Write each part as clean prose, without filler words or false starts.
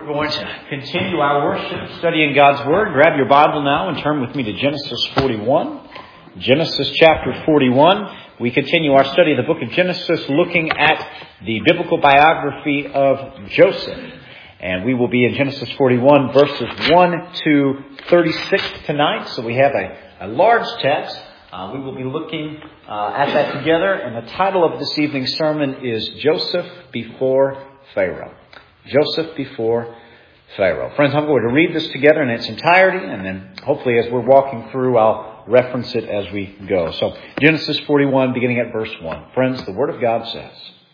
going to continue our worship, studying God's Word. Grab your Bible now and turn with me to Genesis 41. Genesis chapter 41. We continue our study of the book of Genesis, looking at the biblical biography of Joseph. And we will be in Genesis 41, verses 1 to 36 tonight. So we have a large text. We will be looking at that together. And the title of this evening's sermon is Joseph Before Pharaoh. Joseph before Pharaoh. Friends, I'm going to read this together in its entirety, and then hopefully as we're walking through, I'll reference it as we go. So, Genesis 41, beginning at verse 1. Friends, the Word of God says,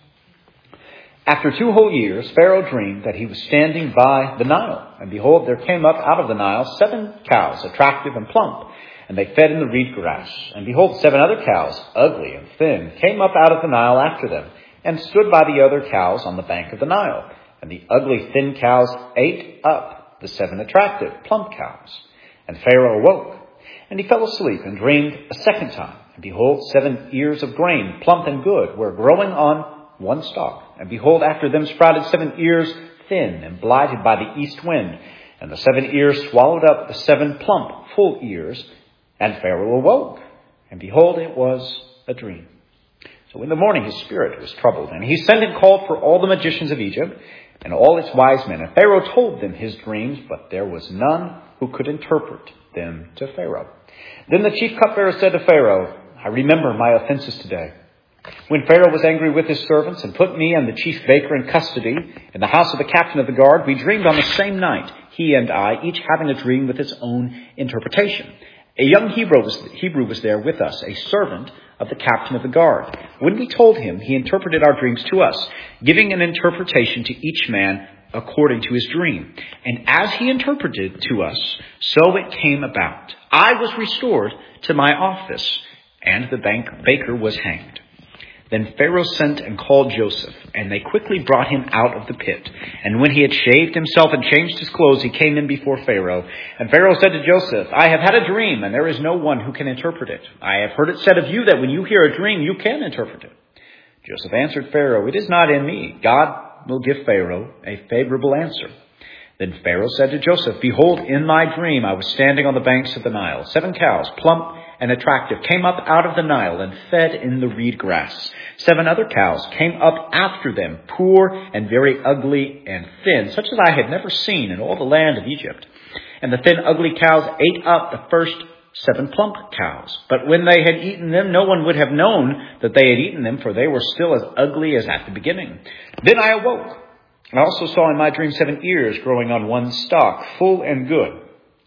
After 2 whole years, Pharaoh dreamed that he was standing by the Nile. And behold, there came up out of the Nile 7 cows, attractive and plump, and they fed in the reed grass. And behold, 7 other cows, ugly and thin, came up out of the Nile after them, and stood by the other cows on the bank of the Nile. And the ugly, thin cows ate up the 7 attractive, plump cows. And Pharaoh awoke, and he fell asleep and dreamed a second time. And behold, 7 ears of grain, plump and good, were growing on one stalk. And behold, after them sprouted 7 ears, thin and blighted by the east wind. And the 7 ears swallowed up the 7 plump, full ears. And Pharaoh awoke, and behold, it was a dream. So in the morning his spirit was troubled, and he sent and called for all the magicians of Egypt, and all its wise men. And Pharaoh told them his dreams, but there was none who could interpret them to Pharaoh. Then the chief cupbearer said to Pharaoh, I remember my offenses today. When Pharaoh was angry with his servants and put me and the chief baker in custody in the house of the captain of the guard, we dreamed on the same night, he and I, each having a dream with its own interpretation. A young Hebrew was there with us, a servant of the captain of the guard. When we told him, he interpreted our dreams to us, giving an interpretation to each man according to his dream. And as he interpreted to us, so it came about. I was restored to my office, and the baker was hanged. Then Pharaoh sent and called Joseph, and they quickly brought him out of the pit. And when he had shaved himself and changed his clothes, he came in before Pharaoh. And Pharaoh said to Joseph, I have had a dream, and there is no one who can interpret it. I have heard it said of you that when you hear a dream, you can interpret it. Joseph answered Pharaoh, It is not in me. God will give Pharaoh a favorable answer. Then Pharaoh said to Joseph, Behold, in my dream I was standing on the banks of the Nile. 7 cows, plump and attractive, came up out of the Nile and fed in the reed grass. 7 other cows came up after them, poor and very ugly and thin, such as I had never seen in all the land of Egypt. And the thin, ugly cows ate up the first 7 plump cows. But when they had eaten them, no one would have known that they had eaten them, for they were still as ugly as at the beginning. Then I awoke, and I also saw in my dream 7 ears growing on one stalk, full and good.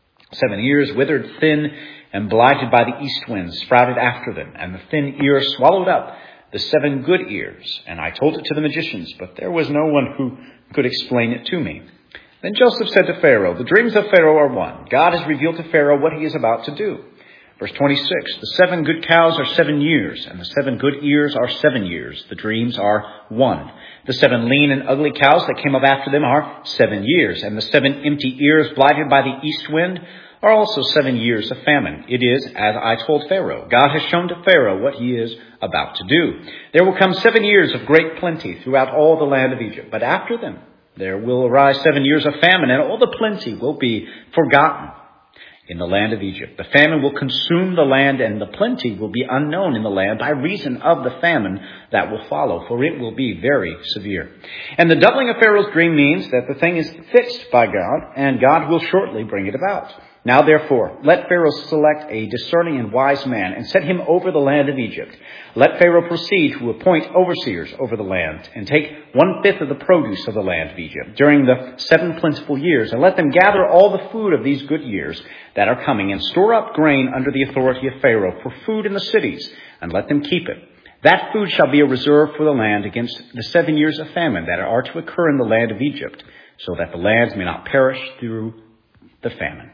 7 ears withered, thin, and blighted by the east wind, sprouted after them. And the thin ears swallowed up the 7 good ears. And I told it to the magicians, but there was no one who could explain it to me. Then Joseph said to Pharaoh, The dreams of Pharaoh are one. God has revealed to Pharaoh what he is about to do. Verse 26, The 7 good cows are 7 years, and the 7 good ears are 7 years. The dreams are one. The 7 lean and ugly cows that came up after them are 7 years, and the 7 empty ears blighted by the east wind are also 7 years of famine. It is as I told Pharaoh. God has shown to Pharaoh what he is about to do. There will come 7 years of great plenty throughout all the land of Egypt. But after them, there will arise 7 years of famine, and all the plenty will be forgotten in the land of Egypt. The famine will consume the land, and the plenty will be unknown in the land by reason of the famine that will follow, for it will be very severe. And the doubling of Pharaoh's dream means that the thing is fixed by God, and God will shortly bring it about. Now, therefore, let Pharaoh select a discerning and wise man and set him over the land of Egypt. Let Pharaoh proceed to appoint overseers over the land and take 1/5 of the produce of the land of Egypt during the 7 plentiful years, and let them gather all the food of these good years that are coming and store up grain under the authority of Pharaoh for food in the cities, and let them keep it. That food shall be a reserve for the land against the 7 years of famine that are to occur in the land of Egypt, so that the lands may not perish through the famine.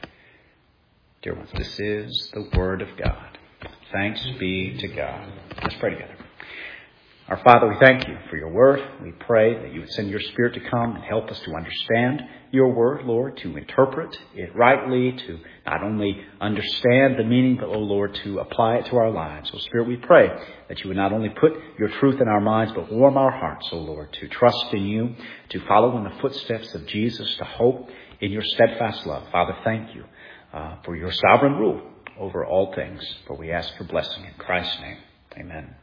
Dear ones, this is the word of God. Thanks be to God. Let's pray together. Our Father, we thank you for your word. We pray that you would send your Spirit to come and help us to understand your word, Lord, to interpret it rightly, to not only understand the meaning, but, oh Lord, to apply it to our lives. So, Spirit, we pray that you would not only put your truth in our minds, but warm our hearts, oh Lord, to trust in you, to follow in the footsteps of Jesus, to hope in your steadfast love. Father, thank you for your sovereign rule over all things. For we ask your blessing in Christ's name. Amen.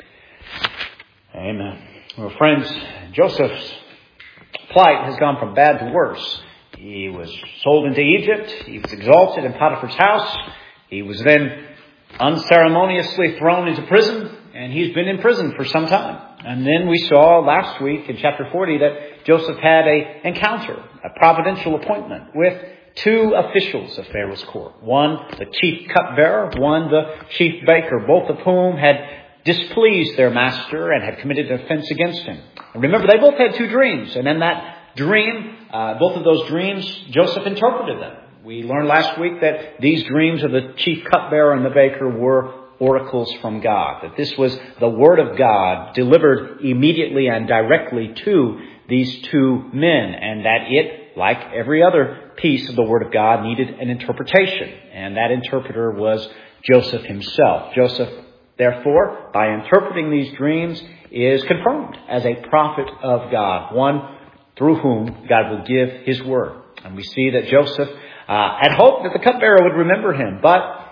Amen. Well, friends, Joseph's plight has gone from bad to worse. He was sold into Egypt. He was exalted in Potiphar's house. He was then unceremoniously thrown into prison, and he's been in prison for some time. And then we saw last week in chapter 40 that Joseph had an encounter, a providential appointment with two officials of Pharaoh's court. One, the chief cupbearer, one, the chief baker, both of whom had displeased their master and had committed an offense against him. And remember, they both had two dreams. And in that dream, both of those dreams, Joseph interpreted them. We learned last week that these dreams of the chief cupbearer and the baker were oracles from God. That this was the word of God delivered immediately and directly to these two men. And that it, like every other piece of the word of God, needed an interpretation. And that interpreter was Joseph himself. Joseph, therefore, by interpreting these dreams, is confirmed as a prophet of God, one through whom God will give his word. And we see that Joseph had hoped that the cupbearer would remember him, but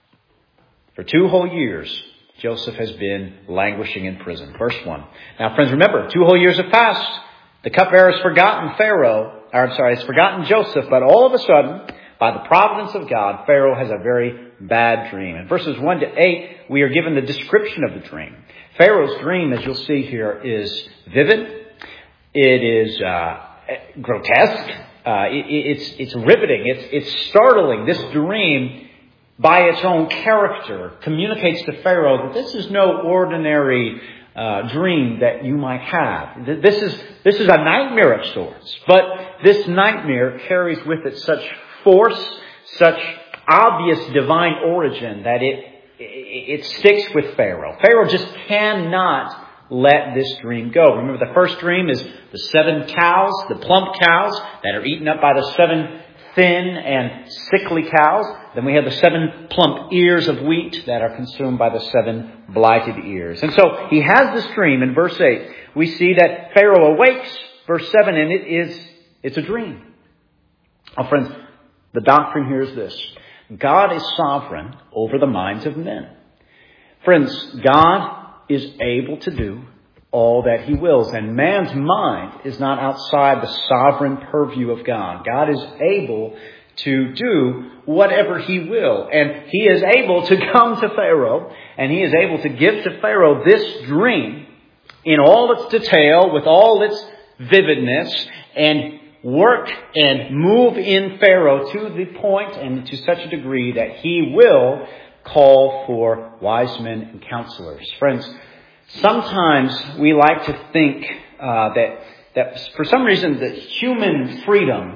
for 2 whole years, Joseph has been languishing in prison. Verse 1. Now, friends, remember, 2 whole years have passed. The cupbearer has forgotten has forgotten Joseph, but all of a sudden, by the providence of God, Pharaoh has a very bad dream. In verses 1 to 8, we are given the description of the dream. Pharaoh's dream, as you'll see here, is vivid. It is grotesque. It's riveting. It's startling. This dream, by its own character, communicates to Pharaoh that this is no ordinary dream that you might have. This is a nightmare of sorts. But this nightmare carries with it such force, such obvious divine origin that it sticks with Pharaoh. Pharaoh just cannot let this dream go. Remember, the first dream is the 7 cows, the plump cows that are eaten up by the 7 thin and sickly cows. Then we have the 7 plump ears of wheat that are consumed by the 7 blighted ears. And so he has this dream. In verse 8, we see that Pharaoh awakes, verse 7, and it's a dream. Oh, friends, the doctrine here is this. God is sovereign over the minds of men. Friends, God is able to do all that he wills. And man's mind is not outside the sovereign purview of God. God is able to do whatever he will. And he is able to come to Pharaoh, and he is able to give to Pharaoh this dream in all its detail, with all its vividness, and work and move in Pharaoh to the point and to such a degree that he will call for wise men and counselors. Friends, sometimes we like to think that for some reason the human freedom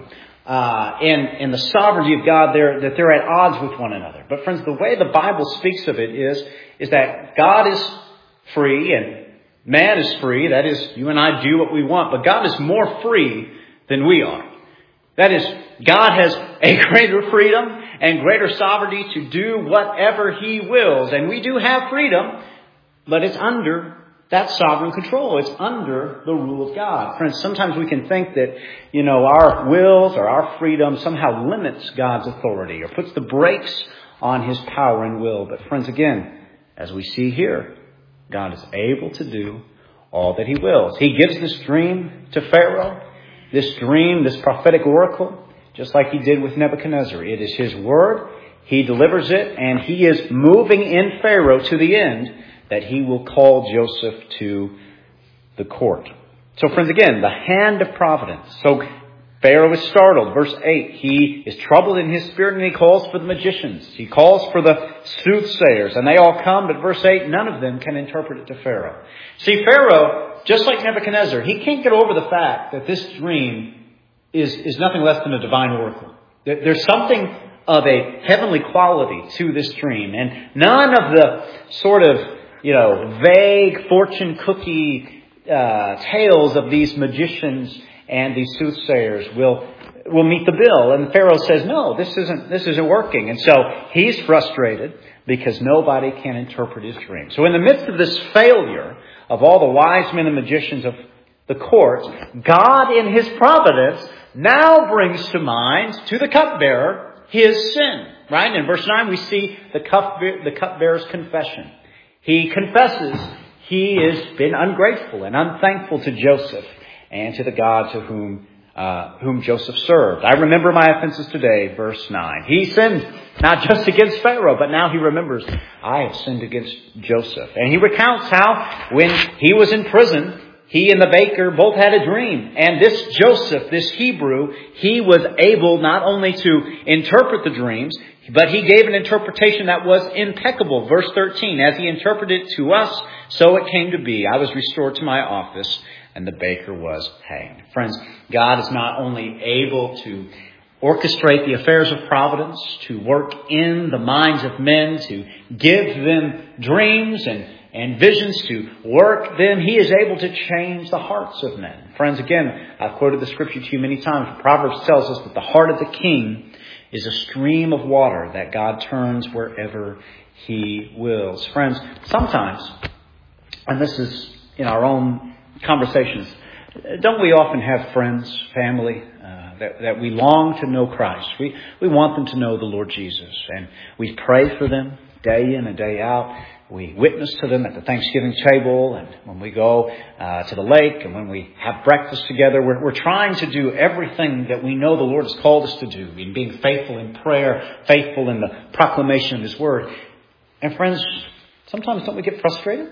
and the sovereignty of God, that they're at odds with one another. But friends, the way the Bible speaks of it is that God is free and man is free. That is, you and I do what we want. But God is more free than we are. That is, God has a greater freedom and greater sovereignty to do whatever he wills. And we do have freedom, but it's under that sovereign control. It's under the rule of God. Friends, sometimes we can think that, our wills or our freedom somehow limits God's authority or puts the brakes on his power and will. But friends, again, as we see here, God is able to do all that he wills. He gives this dream to Pharaoh. This dream, this prophetic oracle, just like he did with Nebuchadnezzar. It is his word. He delivers it, and he is moving in Pharaoh to the end that he will call Joseph to the court. So friends, again, the hand of providence. So Pharaoh is startled. Verse 8, he is troubled in his spirit, and he calls for the magicians. He calls for the soothsayers, and they all come. But verse 8, none of them can interpret it to Pharaoh. See, Pharaoh, just like Nebuchadnezzar, he can't get over the fact that this dream is nothing less than a divine oracle. There's something of a heavenly quality to this dream. And none of the sort of vague fortune cookie tales of these magicians and these soothsayers will meet the bill. And Pharaoh says, no, this isn't working. And so he's frustrated because nobody can interpret his dream. So in the midst of this failure of all the wise men and magicians of the court, God in his providence now brings to mind to the cupbearer his sin. Right? In verse 9 we see the cupbearer's confession. He confesses he has been ungrateful and unthankful to Joseph and to the God to whom Joseph served. I remember my offenses today, verse 9. He sinned not just against Pharaoh, but now he remembers, I have sinned against Joseph. And he recounts how when he was in prison, he and the baker both had a dream. And this Joseph, this Hebrew, he was able not only to interpret the dreams, but he gave an interpretation that was impeccable. Verse 13, as he interpreted it to us, so it came to be. I was restored to my office, and the baker was hanged. Friends, God is not only able to orchestrate the affairs of providence, to work in the minds of men, to give them dreams and visions, to work them. He is able to change the hearts of men. Friends, again, I've quoted the scripture to you many times. Proverbs tells us that the heart of the king is a stream of water that God turns wherever he wills. Friends, sometimes, and this is in our own conversations, don't we often have friends, family, that we long to know Christ? We want them to know the Lord Jesus. And we pray for them day in and day out. We witness to them at the Thanksgiving table and when we go to the lake and when we have breakfast together. We're trying to do everything that we know the Lord has called us to do in being faithful in prayer, faithful in the proclamation of his word. And friends, sometimes don't we get frustrated?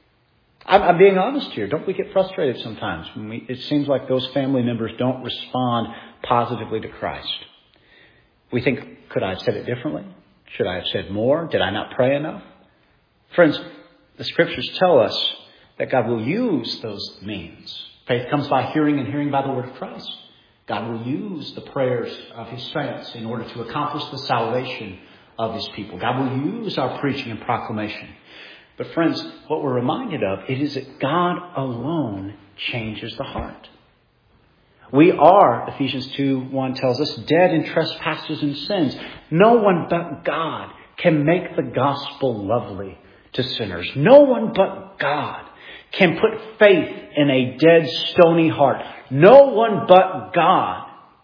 I'm being honest here. Don't we get frustrated sometimes when it seems like those family members don't respond positively to Christ? We think, could I have said it differently? Should I have said more? Did I not pray enough? Friends, the scriptures tell us that God will use those means. Faith comes by hearing and hearing by the word of Christ. God will use the prayers of his saints in order to accomplish the salvation of his people. God will use our preaching and proclamation. But friends, what we're reminded of, it is that God alone changes the heart. We are, Ephesians 2:1 tells us, dead in trespasses and sins. No one but God can make the gospel lovely to sinners. No one but God can put faith in a dead, stony heart. No one but God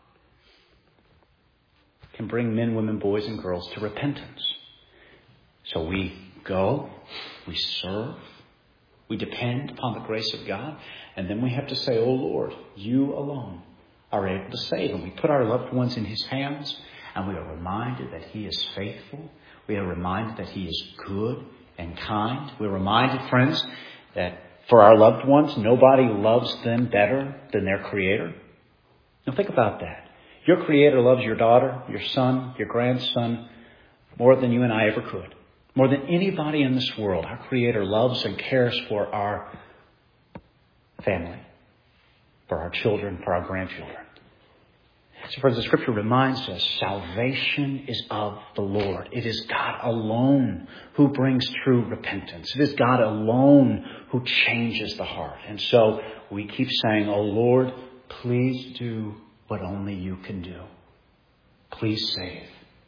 can bring men, women, boys, and girls to repentance. So we go, we serve, we depend upon the grace of God, and then we have to say, oh Lord, you alone are able to save. And we put our loved ones in his hands, and we are reminded that he is faithful. We are reminded that he is good and kind. We're reminded, friends, that for our loved ones, nobody loves them better than their Creator. Now think about that. Your Creator loves your daughter, your son, your grandson more than you and I ever could. More than anybody in this world, our Creator loves and cares for our family, for our children, for our grandchildren. So friends, the scripture reminds us, salvation is of the Lord. It is God alone who brings true repentance. It is God alone who changes the heart. And so we keep saying, oh Lord, please do what only you can do. Please save.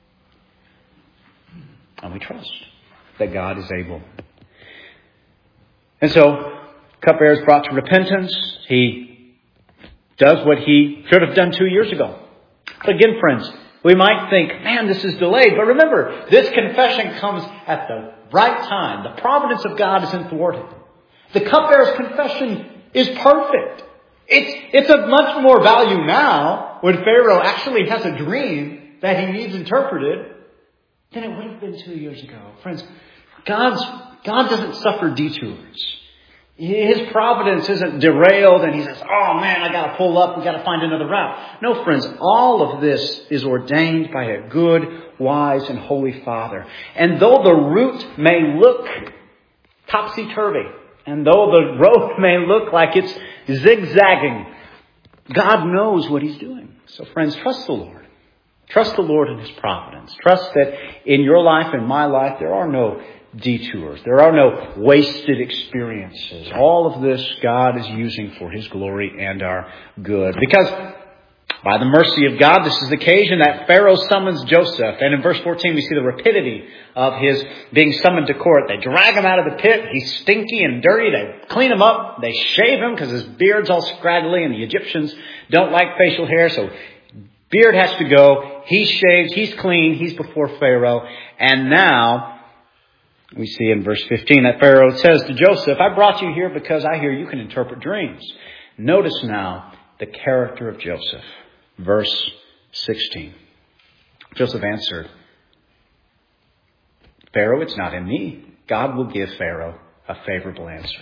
And we trust that God is able. And so, cupbearer is brought to repentance. He does what he should have done 2 years ago. Again, friends, we might think, man, this is delayed. But remember, this confession comes at the right time. The providence of God isn't thwarted. The cupbearer's confession is perfect. It's of much more value now when Pharaoh actually has a dream that he needs interpreted than it would have been 2 years ago. Friends, God doesn't suffer detours. His providence isn't derailed and he says, oh man, I got to pull up. We got to find another route. No, friends, all of this is ordained by a good, wise, and holy Father. And though the route may look topsy-turvy, and though the road may look like it's zigzagging, God knows what he's doing. So friends, trust the Lord. Trust the Lord in his providence. Trust that in your life and my life, there are no detours. There are no wasted experiences. All of this God is using for His glory and our good. Because by the mercy of God, this is the occasion that Pharaoh summons Joseph. And in verse 14, we see the rapidity of his being summoned to court. They drag him out of the pit. He's stinky and dirty. They clean him up. They shave him because his beard's all scraggly, and the Egyptians don't like facial hair. So beard has to go. He's shaved. He's clean. He's before Pharaoh. And now we see in verse 15 that Pharaoh says to Joseph, I brought you here because I hear you can interpret dreams. Notice now the character of Joseph. Verse 16. Joseph answered, Pharaoh, it's not in me. God will give Pharaoh a favorable answer.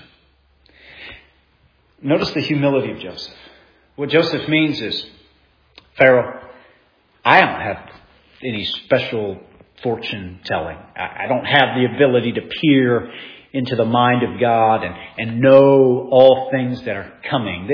Notice the humility of Joseph. What Joseph means is, Pharaoh, I don't have any special fortune telling. I don't have the ability to peer into the mind of God and know all things that are coming.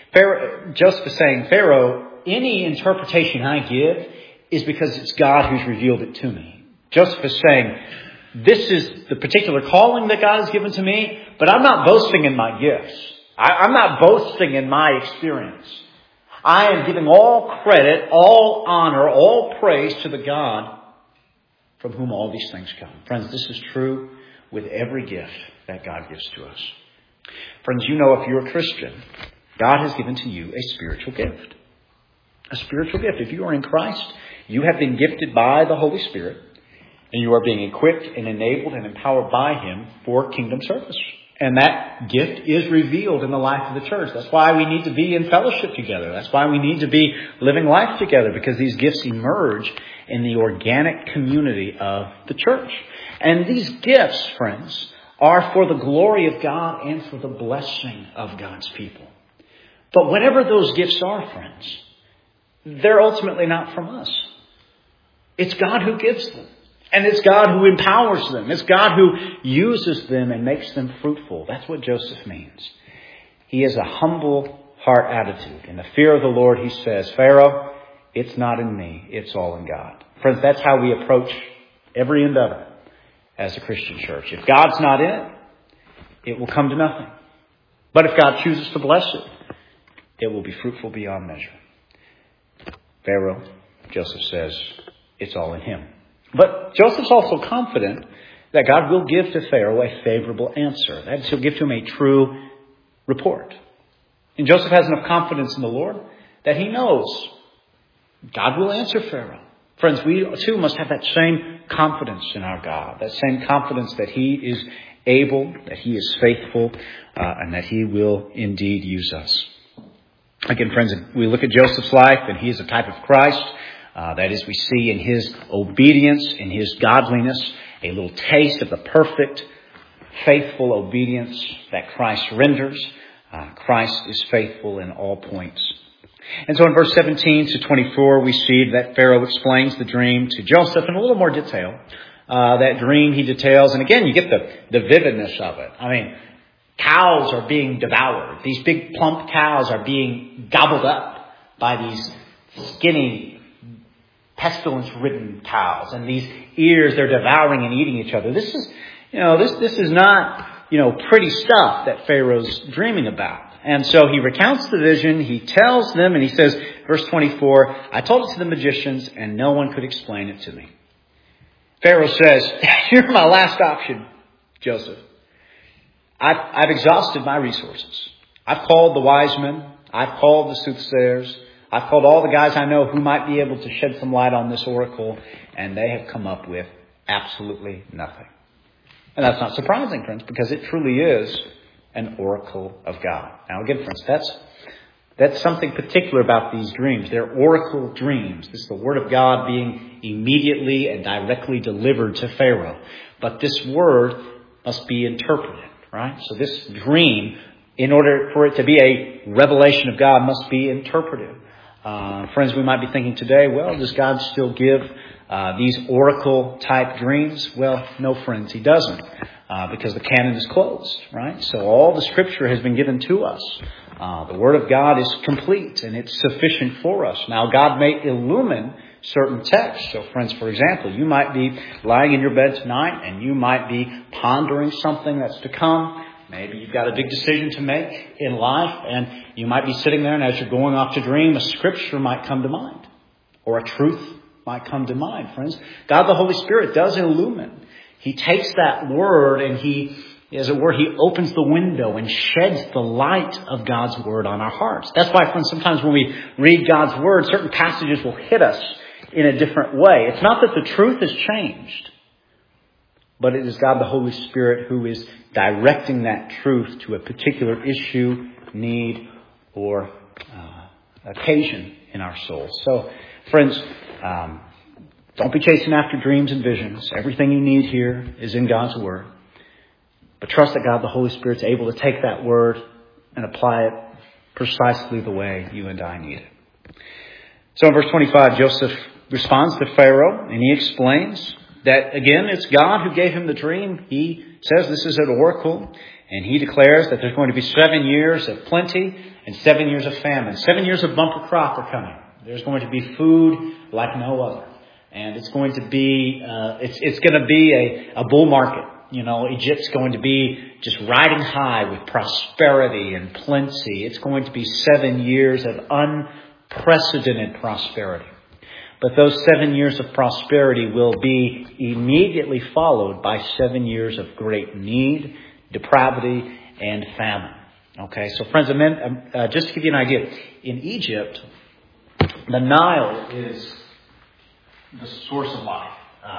Joseph is saying, Pharaoh, any interpretation I give is because it's God who's revealed it to me. Joseph is saying, this is the particular calling that God has given to me, but I'm not boasting in my gifts. I'm not boasting in my experience. I am giving all credit, all honor, all praise to the God from whom all these things come. Friends, this is true with every gift that God gives to us. Friends, you know if you're a Christian, God has given to you a spiritual gift. A spiritual gift. If you are in Christ, you have been gifted by the Holy Spirit, and you are being equipped and enabled and empowered by Him for kingdom service. And that gift is revealed in the life of the church. That's why we need to be in fellowship together. That's why we need to be living life together, because these gifts emerge in the organic community of the church. And these gifts, friends, are for the glory of God and for the blessing of God's people. But whatever those gifts are, friends, they're ultimately not from us. It's God who gives them. And it's God who empowers them. It's God who uses them and makes them fruitful. That's what Joseph means. He has a humble heart attitude. In the fear of the Lord, he says, Pharaoh, it's not in me. It's all in God. Friends, that's how we approach every endeavor as a Christian church. If God's not in it, it will come to nothing. But if God chooses to bless it, it will be fruitful beyond measure. Pharaoh, Joseph says, it's all in him. But Joseph's also confident that God will give to Pharaoh a favorable answer. That is, He'll give to him a true report. And Joseph has enough confidence in the Lord that he knows God will answer Pharaoh. Friends, we too must have that same confidence in our God. That same confidence that He is able, that He is faithful, and that He will indeed use us. Again, friends, we look at Joseph's life, and he is a type of Christ. That is, we see in his obedience, in his godliness, a little taste of the perfect, faithful obedience that Christ renders. Christ is faithful in all points. And so in verse 17 to 24, we see that Pharaoh explains the dream to Joseph in a little more detail. That dream he details, and again, you get the vividness of it. I mean, cows are being devoured. These big plump cows are being gobbled up by these skinny, pestilence-ridden cows, and these ears, they're devouring and eating each other. This is, this is not, pretty stuff that Pharaoh's dreaming about. And so he recounts the vision, he tells them, and he says, verse 24, I told it to the magicians, and no one could explain it to me. Pharaoh says, you're my last option, Joseph. I've exhausted my resources. I've called the wise men. I've called the soothsayers. I've called all the guys I know who might be able to shed some light on this oracle, and they have come up with absolutely nothing. And that's not surprising, friends, because it truly is an oracle of God. Now again, friends, that's something particular about these dreams. They're oracle dreams. This is the word of God being immediately and directly delivered to Pharaoh. But this word must be interpreted, right? So this dream, in order for it to be a revelation of God, must be interpreted. Friends, we might be thinking today, well, does God still give these oracle-type dreams? Well, no, friends, He doesn't, because the canon is closed, right? So all the Scripture has been given to us. The Word of God is complete, and it's sufficient for us. Now, God may illumine certain texts. So, friends, for example, you might be lying in your bed tonight and you might be pondering something that's to come. Maybe you've got a big decision to make in life, and you might be sitting there, and as you're going off to dream, a scripture might come to mind, or a truth might come to mind, friends. God the Holy Spirit does illumine. He takes that word and He, as it were, He opens the window and sheds the light of God's word on our hearts. That's why, friends, sometimes when we read God's word, certain passages will hit us in a different way. It's not that the truth has changed, but it is God the Holy Spirit who is directing that truth to a particular issue, need, or occasion in our souls. So, friends, don't be chasing after dreams and visions. Everything you need here is in God's Word. But trust that God the Holy Spirit is able to take that Word and apply it precisely the way you and I need it. So in verse 25, Joseph responds to Pharaoh, and he explains that, again, it's God who gave him the dream. He says this is an oracle, and he declares that there's going to be 7 years of plenty and 7 years of famine. 7 years of bumper crop are coming. There's going to be food like no other. And it's going to be, it's going to be a bull market. You know, Egypt's going to be just riding high with prosperity and plenty. It's going to be 7 years of unprecedented prosperity. But those 7 years of prosperity will be immediately followed by 7 years of great need, depravity, and famine. Okay, so friends, just to give you an idea, in Egypt, the Nile is the source of life.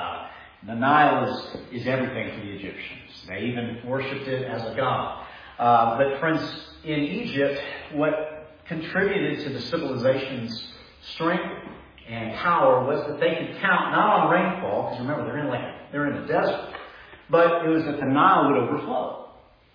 The Nile is everything for the Egyptians. They even worshipped it as a god. But friends, in Egypt, what contributed to the civilization's strength and power was that they could count not on rainfall, because remember they're in the desert, but it was that the Nile would overflow.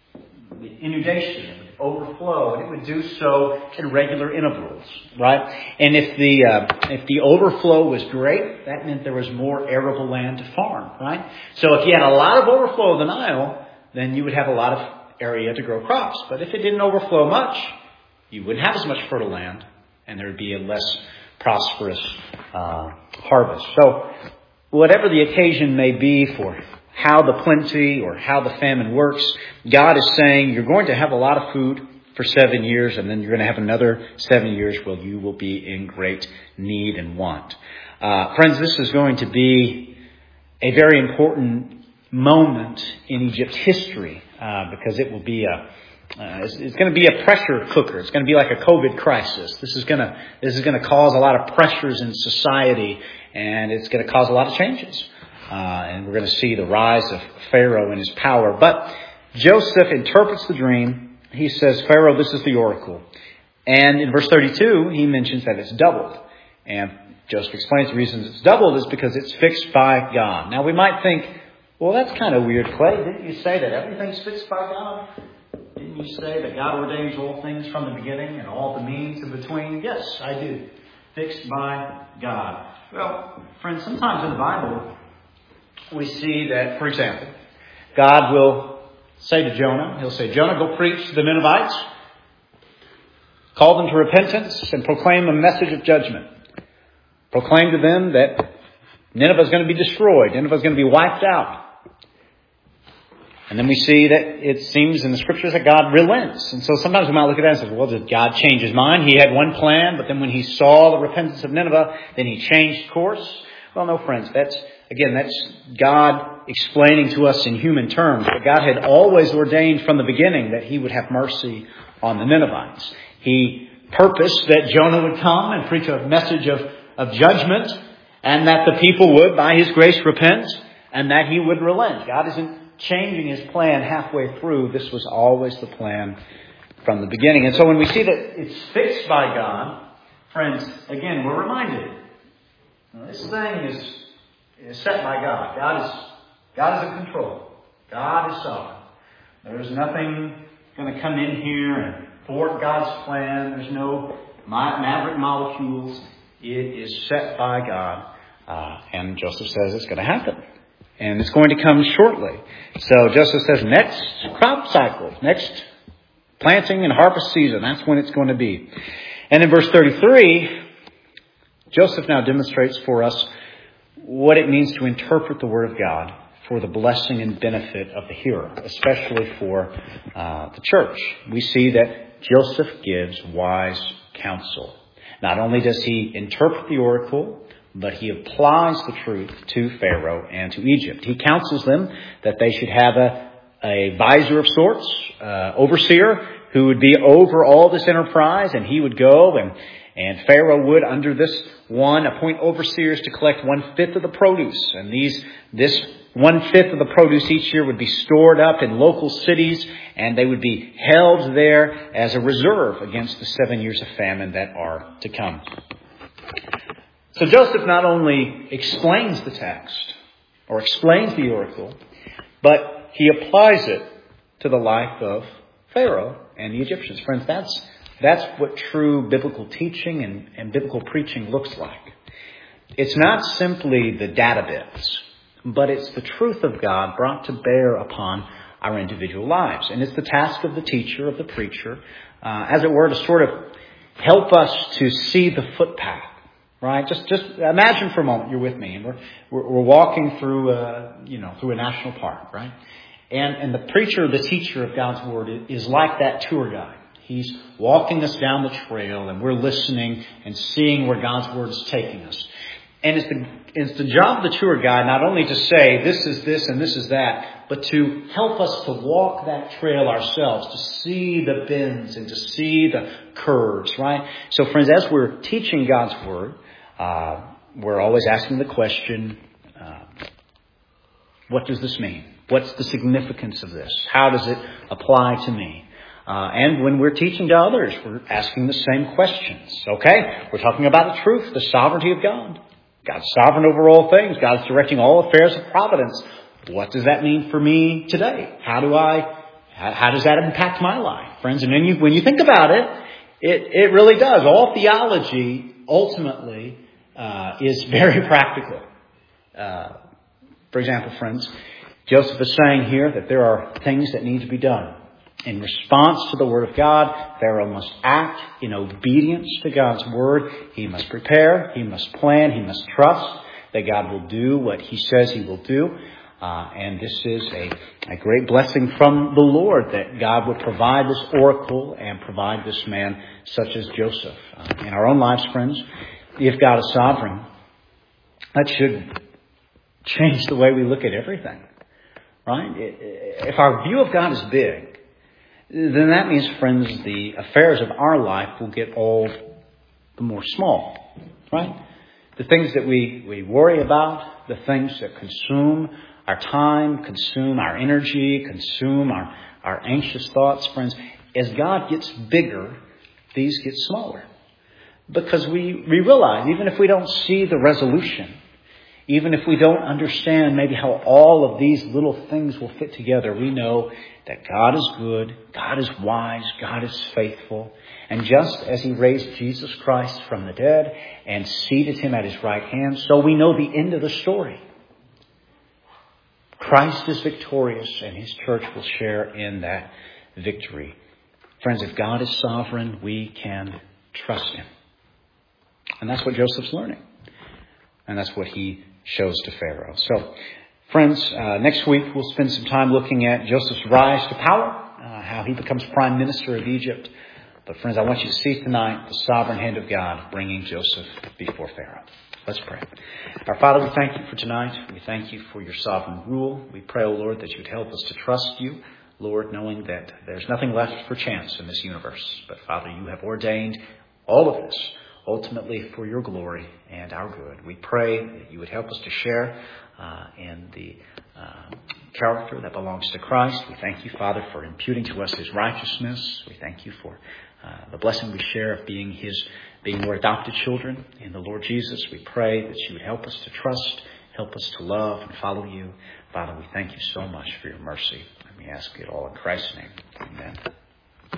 The inundation would overflow, and it would do so in regular intervals, right? And if the overflow was great, that meant there was more arable land to farm, right? So if you had a lot of overflow of the Nile, then you would have a lot of area to grow crops. But if it didn't overflow much, you wouldn't have as much fertile land, and there would be a less prosperous harvest. So whatever the occasion may be for how the plenty or how the famine works, God is saying you're going to have a lot of food for 7 years, and then you're going to have another 7 years where you will be in great need and want. Friends, this is going to be a very important moment in Egypt's history because it will be it's going to be a pressure cooker. It's going to be like a COVID crisis. This is going to cause a lot of pressures in society, and it's going to cause a lot of changes. And we're going to see the rise of Pharaoh and his power. But Joseph interprets the dream. He says, Pharaoh, this is the oracle. And in verse 32, he mentions that it's doubled. And Joseph explains the reason it's doubled is because it's fixed by God. Now we might think, well, that's kind of weird, Clay. Didn't you say that everything's fixed by God? Didn't you say that God ordains all things from the beginning and all the means in between? Yes, I do. Fixed by God. Well, friends, sometimes in the Bible, we see that, for example, God will say to Jonah, He'll say, Jonah, go preach to the Ninevites, call them to repentance, and proclaim a message of judgment. Proclaim to them that Nineveh is going to be destroyed. Nineveh is going to be wiped out. And then we see that it seems in the Scriptures that God relents. And so sometimes we might look at that and say, well, did God change His mind? He had one plan, but then when He saw the repentance of Nineveh, then He changed course. Well, no, friends, that's God explaining to us in human terms. But God had always ordained from the beginning that He would have mercy on the Ninevites. He purposed that Jonah would come and preach a message of judgment, and that the people would, by His grace, repent, and that He would relent. God isn't changing His plan halfway through. This was always the plan from the beginning. And so when we see that it's fixed by God, friends, again, we're reminded, this thing is set by God. God is in control. God is sovereign. There's nothing going to come in here and thwart God's plan. There's no maverick molecules. It is set by God. And Joseph says it's going to happen. And it's going to come shortly. So Joseph says next crop cycle, next planting and harvest season, that's when it's going to be. And in verse 33, Joseph now demonstrates for us what it means to interpret the Word of God for the blessing and benefit of the hearer, especially for the church. We see that Joseph gives wise counsel. Not only does he interpret the oracle, but he applies the truth to Pharaoh and to Egypt. He counsels them that they should have a advisor of sorts, overseer, who would be over all this enterprise, and he would go and Pharaoh would, under this one, appoint overseers to collect 1/5 of the produce. And this 1/5 of the produce each year would be stored up in local cities, and they would be held there as a reserve against the 7 years of famine that are to come. So Joseph not only explains the text, or explains the oracle, but he applies it to the life of Pharaoh and the Egyptians. Friends, that's what true biblical teaching and biblical preaching looks like. It's not simply the data bits, but it's the truth of God brought to bear upon our individual lives. And it's the task of the teacher, of the preacher, as it were, to sort of help us to see the footpath. Right? Just imagine for a moment you're with me, and we're walking through a national park, right? And the preacher, the teacher of God's Word is like that tour guide. He's walking us down the trail, and we're listening and seeing where God's Word is taking us. And it's the job of the tour guide not only to say this is this and this is that, but to help us to walk that trail ourselves, to see the bends and to see the curves, right? So friends, as we're teaching God's Word, we're always asking the question, what does this mean? What's the significance of this? How does it apply to me? And when we're teaching to others, we're asking the same questions. Okay? We're talking about the truth, the sovereignty of God. God's sovereign over all things. God's directing all affairs of providence. What does that mean for me today? How does that impact my life? Friends, and when you think about it, it really does. All theology ultimately is very practical. For example, friends, Joseph is saying here that there are things that need to be done. In response to the Word of God, Pharaoh must act in obedience to God's Word. He must prepare, he must plan, he must trust that God will do what he says he will do. And this is a great blessing from the Lord that God would provide this oracle and provide this man such as Joseph. In our own lives, friends, if God is sovereign, that should change the way we look at everything. Right? If our view of God is big, then that means, friends, the affairs of our life will get all the more small. Right? The things that we worry about, the things that consume our time, consume our energy, consume our anxious thoughts, friends, as God gets bigger, these get smaller. Because we realize, even if we don't see the resolution, even if we don't understand maybe how all of these little things will fit together, we know that God is good, God is wise, God is faithful. And just as he raised Jesus Christ from the dead and seated him at his right hand, so we know the end of the story. Christ is victorious and his church will share in that victory. Friends, if God is sovereign, we can trust him. And that's what Joseph's learning. And that's what he shows to Pharaoh. So, friends, next week we'll spend some time looking at Joseph's rise to power, how he becomes prime minister of Egypt. But friends, I want you to see tonight the sovereign hand of God bringing Joseph before Pharaoh. Let's pray. Our Father, we thank you for tonight. We thank you for your sovereign rule. We pray, O Lord, that you would help us to trust you, Lord, knowing that there's nothing left for chance in this universe. But Father, you have ordained all of this ultimately for your glory and our good. We pray that you would help us to share in the character that belongs to Christ. We thank you, Father, for imputing to us his righteousness. We thank you for the blessing we share of being your adopted children in the Lord Jesus. We pray that you would help us to trust, help us to love and follow you. Father, we thank you so much for your mercy. And we ask it all in Christ's name. Amen.